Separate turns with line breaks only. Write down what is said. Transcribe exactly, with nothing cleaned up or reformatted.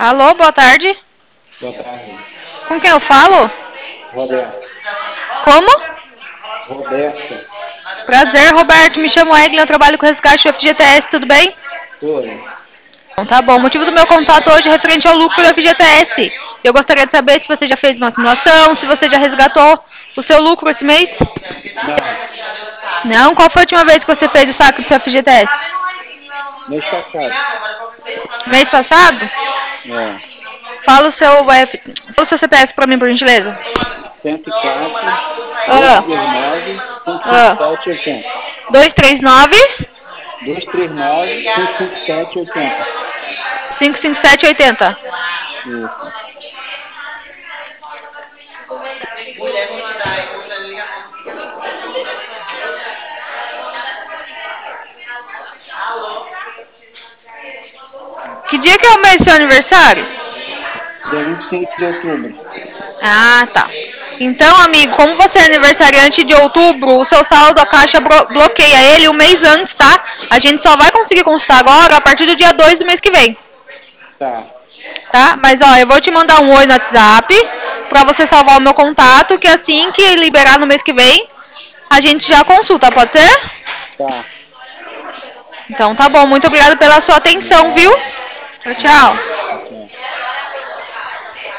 Alô, boa tarde.
Boa tarde.
Com quem eu falo?
Roberto.
Como?
Roberto.
Prazer, Roberto. Me chamo Eglin, eu trabalho com resgate do F G T S, tudo bem?
Tudo.
Então, tá bom. O motivo do meu contato hoje é referente ao lucro do F G T S. Eu gostaria de saber se você já fez uma simulação, se você já resgatou o seu lucro esse mês.
Não.
Não? Qual foi a última vez que você fez o saque do seu F G T S?
Mês passado.
Mês passado?
É.
Fala o seu, F... Fala o seu C P F pra mim, por gentileza.
cento e quatro, dois
Ah,
três nove, cinco cinco
ah.
sete, oitenta.
dois três nove,
dois três nove, cinco cinco sete, oitenta.
cinco cinco sete, oitenta.
Isso.
Que dia que é o mês do seu aniversário?
Dia vinte e cinco de outubro.
Ah, tá. Então, amigo, como você é aniversariante de outubro, o seu saldo, a caixa bloqueia ele um mês antes, tá? A gente só vai conseguir consultar agora a partir do dia dois do mês que vem,
Tá.
tá? Mas, ó, eu vou te mandar um oi no WhatsApp pra você salvar o meu contato, que assim que liberar no mês que vem, a gente já consulta, pode ser?
Tá.
Então, tá bom. Muito obrigado pela sua atenção, viu?
Nada.
Tchau.
Nada.